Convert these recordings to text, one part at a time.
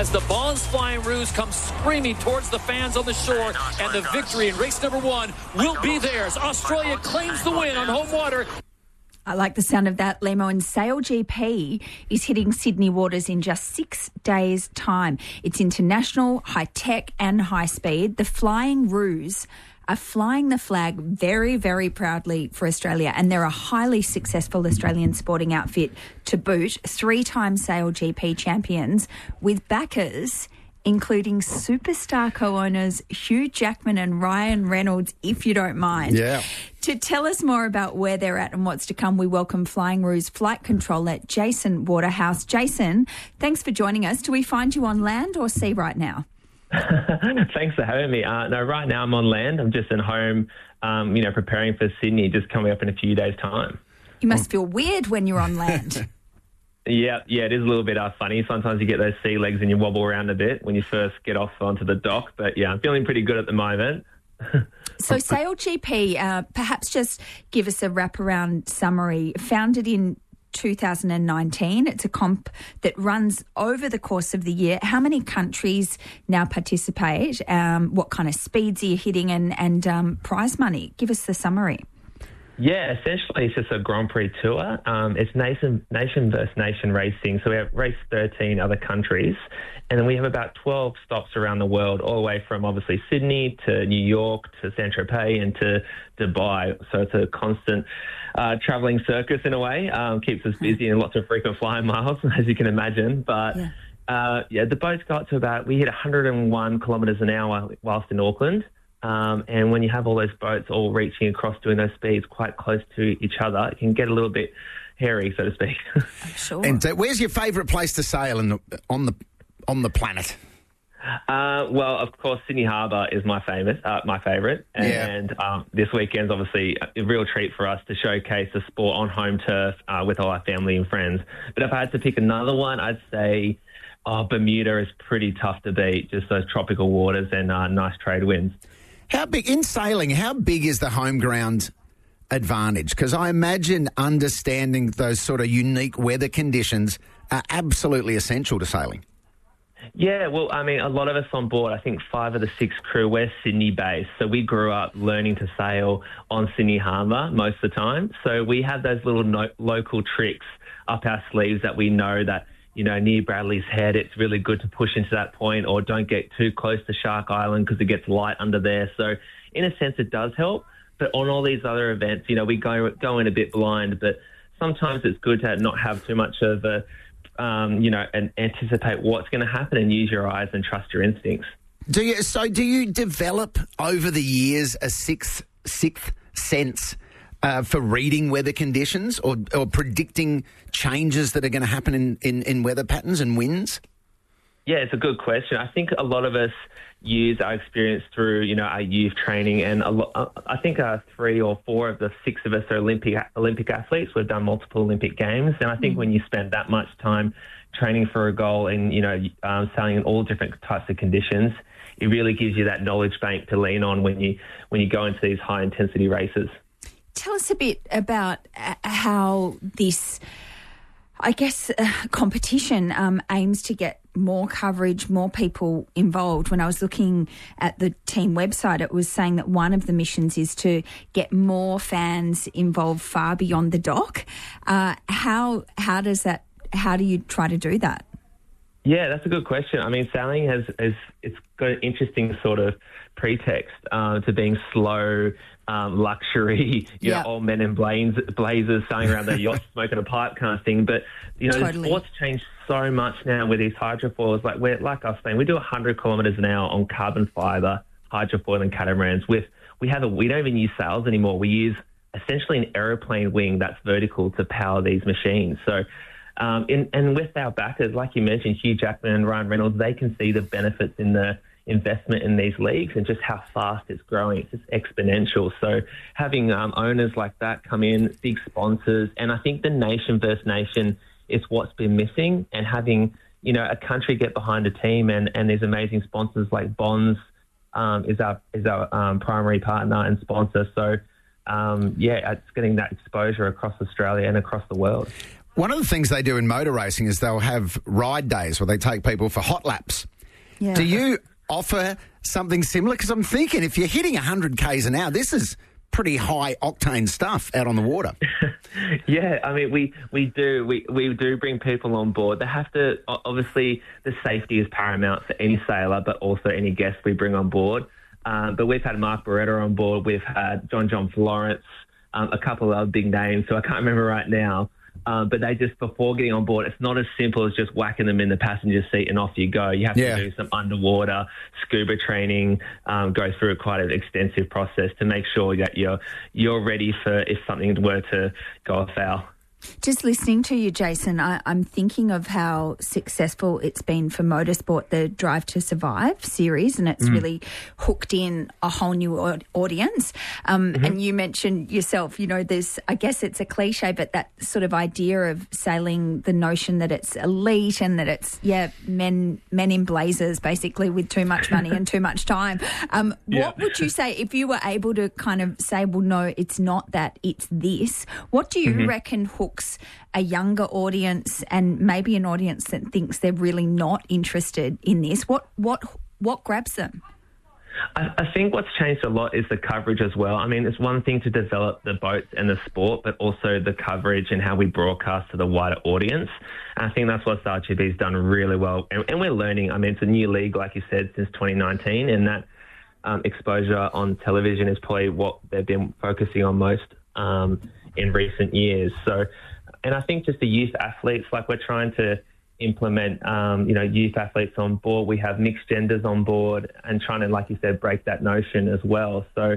as the Bonds Flying Roos come screaming towards the fans on the shore, and the victory in race number 1 will be theirs. Australia claims the win on home water. I like the sound of that, Lemo. And Sail GP is hitting Sydney waters in just 6 days' time. It's international, high-tech and high-speed. The Flying Roos are flying the flag very, very proudly for Australia, and they're a highly successful Australian sporting outfit to boot. 3-time Sail GP champions with backers including superstar co-owners Hugh Jackman and Ryan Reynolds, if you don't mind. Yeah. To tell us more about where they're at and what's to come, we welcome Flying Roos flight controller Jason Waterhouse. Jason, thanks for joining us. Do we find you on land or sea right now? Thanks for having me. No, right now I'm on land. I'm just at home, preparing for Sydney, just coming up in a few days' time. You must feel weird when you're on land. Yeah, it is a little bit funny. Sometimes you get those sea legs and you wobble around a bit when you first get off onto the dock. But yeah, I'm feeling pretty good at the moment. So Sail GP, perhaps just give us a wraparound summary. Founded in 2019, it's a comp that runs over the course of the year. How many countries now participate? What kind of speeds are you hitting and prize money? Give us the summary. Yeah, essentially it's just a Grand Prix tour. It's nation versus nation racing. So we have race 13 other countries, and then we have about 12 stops around the world, all the way from obviously Sydney to New York to Saint-Tropez and to Dubai. So it's a constant travelling circus in a way. Keeps us busy and lots of frequent flying miles, as you can imagine. But the boats got to we hit 101 kilometres an hour whilst in Auckland. And when you have all those boats all reaching across doing those speeds quite close to each other, it can get a little bit hairy, so to speak. Sure. And where's your favourite place to sail on the planet? Well, of course, Sydney Harbour is my favourite. And this weekend's obviously a real treat for us to showcase the sport on home turf with all our family and friends. But if I had to pick another one, I'd say Bermuda is pretty tough to beat, just those tropical waters and nice trade winds. How big is the home ground advantage? Because I imagine understanding those sort of unique weather conditions are absolutely essential to sailing. Yeah, well, I mean, a lot of us on board, I think 5 of the 6 crew, we're Sydney-based. So we grew up learning to sail on Sydney Harbour most of the time. So we have those little local tricks up our sleeves that we know that, near Bradley's Head, it's really good to push into that point, or don't get too close to Shark Island because it gets light under there. So in a sense, it does help. But on all these other events, we go in a bit blind, but sometimes it's good to not have too much of and anticipate what's going to happen and use your eyes and trust your instincts. Do you develop over the years a sixth sense for reading weather conditions or predicting changes that are going to happen in weather patterns and winds? Yeah, it's a good question. I think a lot of us use our experience through, our youth training, and I think 3 or 4 of the 6 of us are Olympic athletes. We've done multiple Olympic games, and I think when you spend that much time training for a goal and, sailing in all different types of conditions, it really gives you that knowledge bank to lean on when you go into these high intensity races. Tell us a bit about how this, competition aims to get more coverage, more people involved. When I was looking at the team website, it was saying that one of the missions is to get more fans involved far beyond the dock. How do you try to do that? Yeah, that's a good question. I mean, sailing it's got an interesting sort of pretext to being slow, luxury, old men in blazers sailing around their yacht smoking a pipe kind of thing. But, the sport's changed so much now with these hydrofoils. Like I was saying, we do 100 kilometres an hour on carbon fibre, hydrofoil and catamarans. We don't even use sails anymore. We use essentially an aeroplane wing that's vertical to power these machines. So, and with our backers, like you mentioned, Hugh Jackman and Ryan Reynolds, they can see the benefits in the investment in these leagues and just how fast it's growing. It's just exponential. So having owners like that come in, big sponsors, and I think the nation versus nation is what's been missing, and having, a country get behind a team and these amazing sponsors like Bonds is our primary partner and sponsor. So, it's getting that exposure across Australia and across the world. One of the things they do in motor racing is they'll have ride days where they take people for hot laps. Yeah. Do you offer something similar? Because I'm thinking if you're hitting 100 Ks an hour, this is pretty high octane stuff out on the water. Yeah, I mean, we do bring people on board. They have to, obviously, the safety is paramount for any sailor, but also any guest we bring on board. But we've had Mark Beretta on board. We've had John Florence, a couple of other big names, so I can't remember right now. But they just, before getting on board, it's not as simple as just whacking them in the passenger seat and off you go. You have to do some underwater scuba training, go through quite an extensive process to make sure that you're ready for if something were to go afoul. Just listening to you, Jason, I'm thinking of how successful it's been for motorsport, the Drive to Survive series, and it's really hooked in a whole new audience. And you mentioned yourself, there's, I guess it's a cliche, but that sort of idea of sailing, the notion that it's elite and that it's, men in blazers, basically, with too much money and too much time. What would you say, if you were able to kind of say, well, no, it's not that, it's this, what do you reckon hooks a younger audience and maybe an audience that thinks they're really not interested in this? What grabs them? I think what's changed a lot is the coverage as well. I mean, it's one thing to develop the boats and the sport, but also the coverage and how we broadcast to the wider audience. And I think that's what SailGP has done really well. And we're learning. I mean, it's a new league, like you said, since 2019, and that exposure on television is probably what they've been focusing on most in recent years. So, and I think just the youth athletes, like we're trying to implement, youth athletes on board. We have mixed genders on board and trying to, like you said, break that notion as well. So,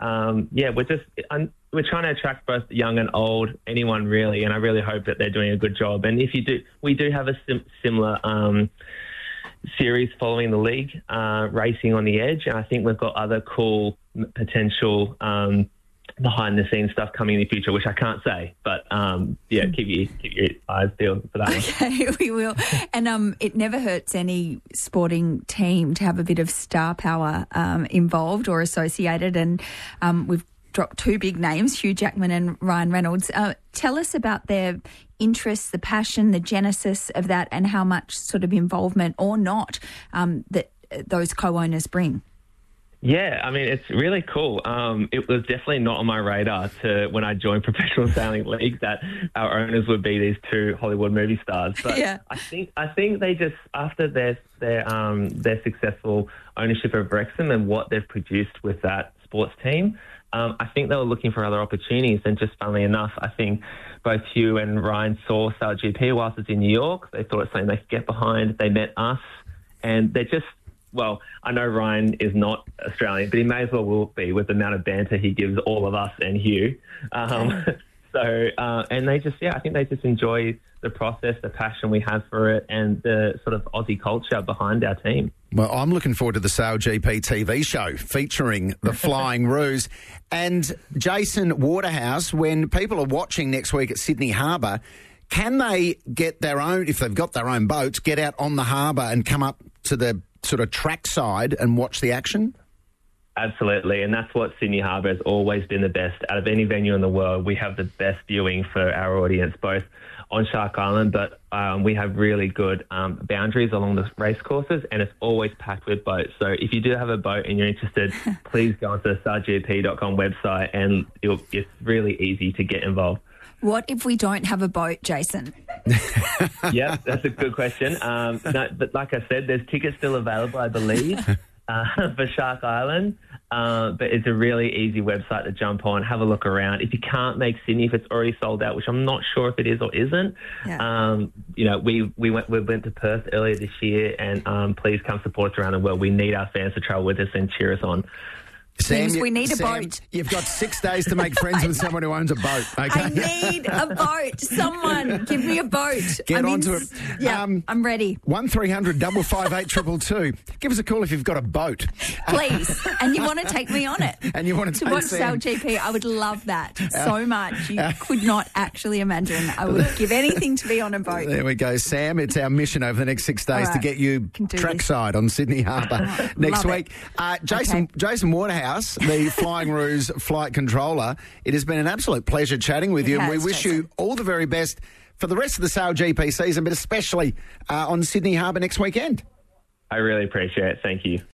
we're trying to attract both young and old, anyone really, and I really hope that they're doing a good job. And if you do, we do have a similar series following the league, Racing on the Edge, and I think we've got other cool potential behind-the-scenes stuff coming in the future, which I can't say, but keep your eyes peeled for that one. Okay, we will. And it never hurts any sporting team to have a bit of star power involved or associated, and we've dropped two big names, Hugh Jackman and Ryan Reynolds. Tell us about their interests, the passion, the genesis of that, and how much sort of involvement or not that those co-owners bring. Yeah, I mean, it's really cool. It was definitely not on my radar when I joined Professional Sailing League that our owners would be these two Hollywood movie stars. But I think they just, after their successful ownership of Wrexham and what they've produced with that sports team, I think they were looking for other opportunities. And just funnily enough, I think both Hugh and Ryan saw SailGP whilst it's in New York. They thought it's something they could get behind. They met us, and they're just, well, I know Ryan is not Australian, but he may as well will be with the amount of banter he gives all of us and Hugh. And they just, I think they just enjoy the process, the passion we have for it, and the sort of Aussie culture behind our team. Well, I'm looking forward to the SailGP TV show featuring the Flying Roos. And Jason Waterhouse, when people are watching next week at Sydney Harbour, can they get their own, if they've got their own boats, get out on the harbour and come up to the sort of track side and watch the action? Absolutely, and that's what Sydney Harbour has always been the best. Out of any venue in the world, we have the best viewing for our audience, both on Shark Island, but we have really good boundaries along the race courses, and it's always packed with boats. So if you do have a boat and you're interested, please go onto the SailGP.com website, and it's really easy to get involved. What if we don't have a boat, Jason? Yeah, that's a good question. No, but like I said, there's tickets still available, I believe, for Shark Island. But it's a really easy website to jump on, have a look around. If you can't make Sydney, if it's already sold out, which I'm not sure if it is or isn't, we went to Perth earlier this year, and please come support us around the world. We need our fans to travel with us and cheer us on. Sam, we need a boat. You've got 6 days to make friends with someone who owns a boat. Okay? I need a boat. Someone, give me a boat. Get onto it. Yeah, I'm ready. 1300 558 222. Give us a call if you've got a boat. Please. And you want to take me on it. And you want to watch SailGP. I would love that so much. You could not actually imagine. I would give anything to be on a boat. There we go, Sam. It's our mission over the next 6 days to get you trackside on Sydney Harbour next week. Jason Waterhouse, the Flying Roos flight controller, it has been an absolute pleasure chatting with you, and we wish you all the very best for the rest of the Sail GP season, but especially on Sydney Harbour next weekend. I really appreciate it. Thank you.